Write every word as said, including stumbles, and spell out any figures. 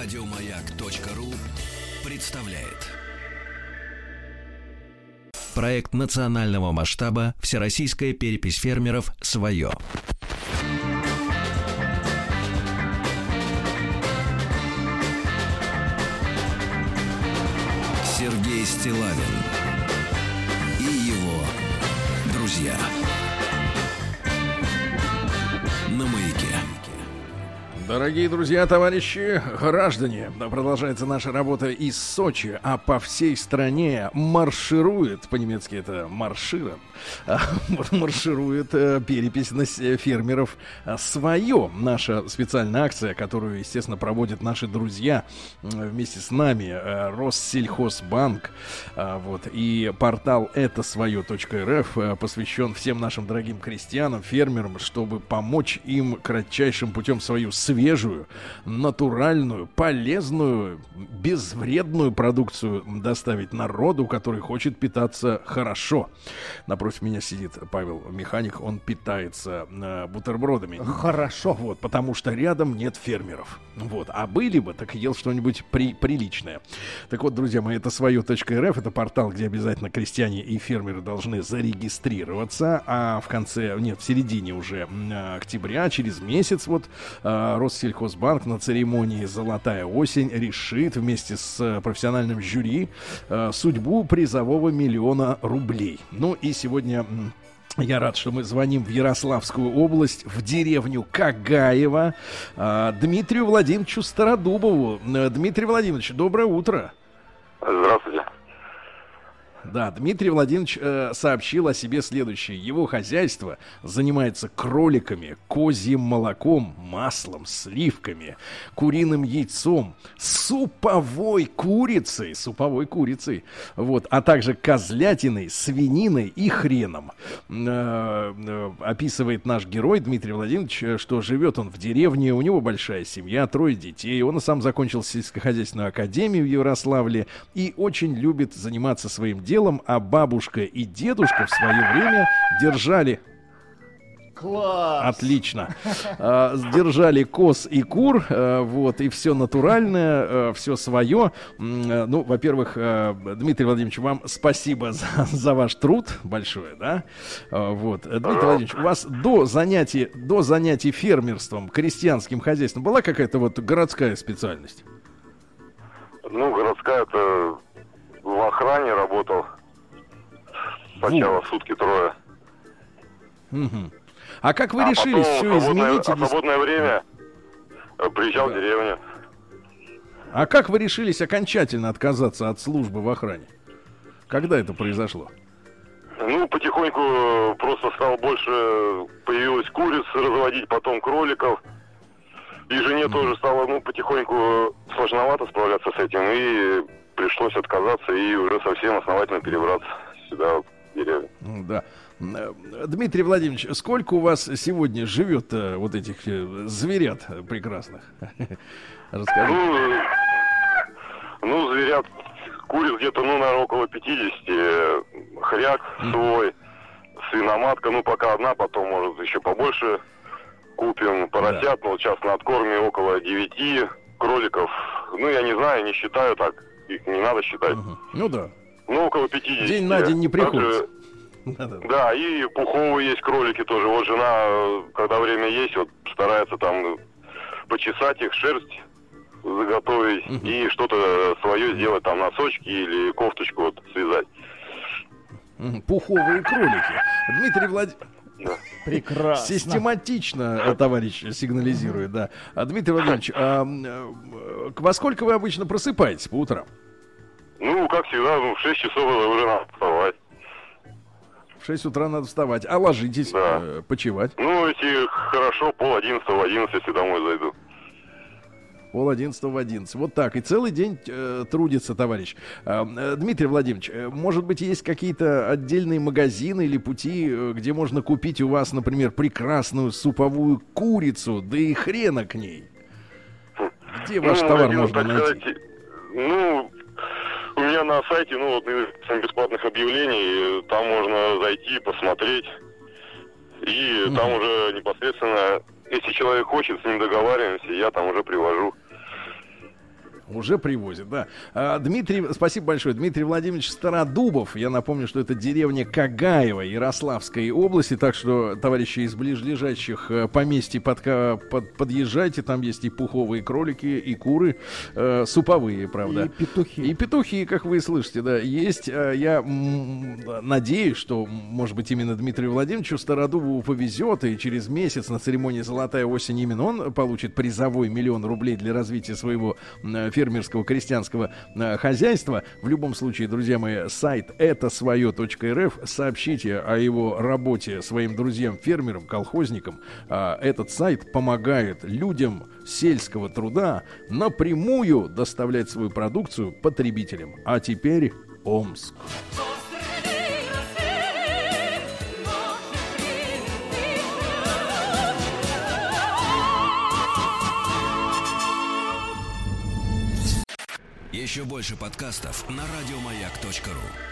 Радиомаяк.ру представляет проект национального масштаба «Всероссийская перепись фермеров. Свое». Сергей Стиллавин и его друзья на Маяке. Дорогие друзья, товарищи, граждане, продолжается наша работа из Сочи, а по всей стране марширует, по-немецки это марширует, марширует перепись фермеров «Свое». Наша специальная акция, которую, естественно, проводят наши друзья вместе с нами, Россельхозбанк, вот, и портал это свое точка эр эф посвящен всем нашим дорогим крестьянам, фермерам, чтобы помочь им кратчайшим путем свою свежую, натуральную, полезную, безвредную продукцию доставить народу, который хочет питаться хорошо. Напротив меня сидит Павел Механик, он питается э, бутербродами. Хорошо. Вот, потому что рядом нет фермеров. Вот, а были бы, так ел что-нибудь при, приличное. Так вот, друзья мои, это свое точка эр эф, это портал, где обязательно крестьяне и фермеры должны зарегистрироваться, а в конце, нет, в середине уже э, октября, через месяц, вот, э, Россельхозбанк на церемонии «Золотая осень» решит вместе с профессиональным жюри э, судьбу призового миллиона рублей. Ну и сегодня я рад, что мы звоним в Ярославскую область, в деревню Кагаево, э, Дмитрию Владимировичу Стародубову. Э, Дмитрий Владимирович, доброе утро. Здравствуйте. Да, Дмитрий Владимирович э, сообщил о себе следующее. Его хозяйство занимается кроликами, козьим молоком, маслом, сливками, куриным яйцом, суповой курицей, суповой курицей, вот, а также козлятиной, свининой и хреном. Э, э, описывает наш герой Дмитрий Владимирович, что живет он в деревне, у него большая семья, трое детей. Он сам закончил сельскохозяйственную академию в Ярославле и очень любит заниматься своим делом. Делом, а бабушка и дедушка в свое время держали... Класс! Отлично. А, держали коз и кур, а, вот, и все натуральное, а, все свое. А, ну, во-первых, а, Дмитрий Владимирович, вам спасибо за, за ваш труд большое, да? А, вот. Дмитрий Владимирович, у вас до занятий, до занятий фермерством, крестьянским хозяйством была какая-то вот городская специальность? Ну, городская-то... В охране работал. Сначала вот. Сутки трое. Угу. А как вы а решились все изменить? А в свободное время приезжал да. в деревню. А как вы решились окончательно отказаться от службы в охране? Когда это произошло? Ну, потихоньку просто стало больше, появилась куриц разводить, потом кроликов. И жене mm. тоже стало, ну, потихоньку сложновато справляться с этим. И пришлось отказаться и уже совсем основательно перебраться сюда, в деревню. Да. Дмитрий Владимирович, сколько у вас сегодня живет э, вот этих э, зверят прекрасных? Расскажите. Ну, ну, зверят, куриц где-то, ну, наверное, около пятидесяти. Хряк свой, свиноматка, ну, пока одна, потом, может, еще побольше купим. Поросят, да. Ну, вот сейчас на откорме около девяти. Кроликов, ну, я не знаю, не считаю так. Их не надо считать. Угу. Ну да. Ну, около пятидесяти. День на день не приходится. Также, да, и пуховые есть кролики тоже. Вот жена, когда время есть, вот старается там почесать их, шерсть заготовить угу. и что-то свое сделать, там носочки или кофточку вот связать. Пуховые кролики. Дмитрий Владимирович. Да. Прекрасно. Систематично, товарищ сигнализирует, да. А, Дмитрий Владимирович, а, а, во сколько вы обычно просыпаетесь по утрам? Ну, как всегда, ну, в шесть часов уже надо вставать. В шесть утра надо вставать. А ложитесь, да. э, почевать? Ну, если хорошо, пол одиннадцатого, в одиннадцать, если домой зайду. Пол одиннадцатого в одиннадцать. Вот так. И целый день э, трудится, товарищ. Э, э, Дмитрий Владимирович, э, может быть, есть какие-то отдельные магазины или пути, э, где можно купить у вас, например, прекрасную суповую курицу, да и хрена к ней? Где ваш ну, товар магазин, можно найти? Сказать, ну, у меня на сайте, ну, вот, бесплатных объявлений, там можно зайти, посмотреть. И mm-hmm. там уже непосредственно, если человек хочет, с ним договариваемся, я там уже привожу. Уже привозят, да. А, Дмитрий, спасибо большое. Дмитрий Владимирович Стародубов. Я напомню, что это деревня Кагаево Ярославской области. Так что, товарищи из ближайших поместий, под, под, подъезжайте. Там есть и пуховые кролики, и куры. Э, суповые, правда. И петухи. И петухи, как вы слышите, да, есть. Я м- надеюсь, что, может быть, именно Дмитрию Владимировичу Стародубову повезет, и через месяц на церемонии «Золотая осень» именно он получит призовой миллион рублей для развития своего э, фермерского крестьянского э, хозяйства. В любом случае, друзья мои, сайт это свое точка эр эф. Сообщите о его работе своим друзьям-фермерам, колхозникам. А, этот сайт помогает людям сельского труда напрямую доставлять свою продукцию потребителям. А теперь Омск. Еще больше подкастов на радиомаяк точка ру.